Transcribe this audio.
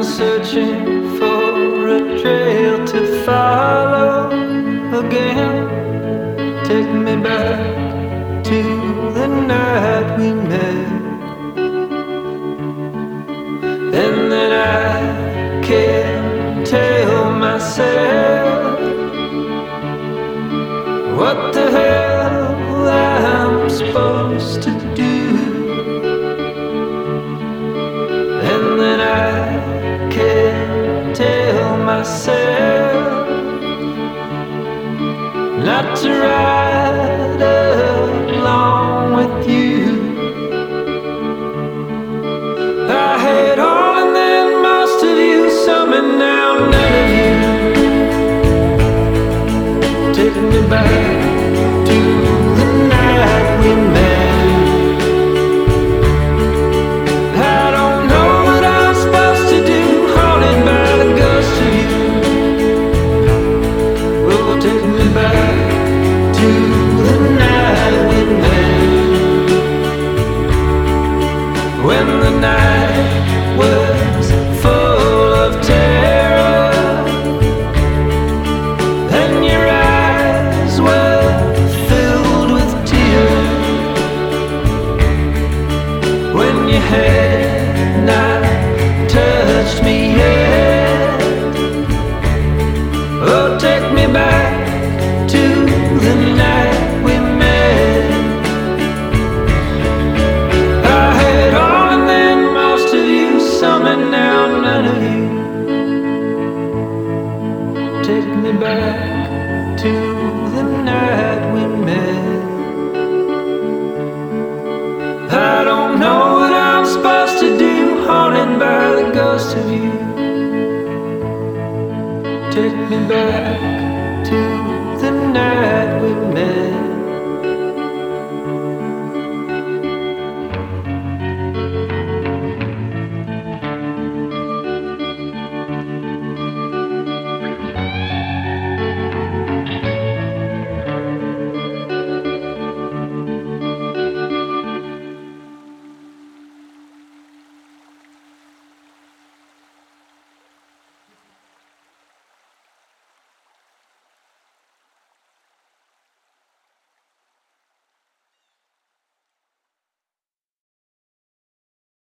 searching for a trail to follow again. Take me back to the night we met, and then I can't tell myself what the hell I'm supposed to do. And then I can't tell myself not to ride along with you. I had all and then most of you, some and now none of you. Take me back to the night we met. I don't know what I'm supposed to do, haunted by the ghost of you. Oh, take me back to the night we met, when the night was full of terror and your eyes were filled with tears, when you had not touched me yet. Oh, take me back to the night we met. I had all and then most of you, some and now none of you. Take me back to the night we met. I don't know what I'm supposed to do, haunted by the ghost of you. Take me back to the night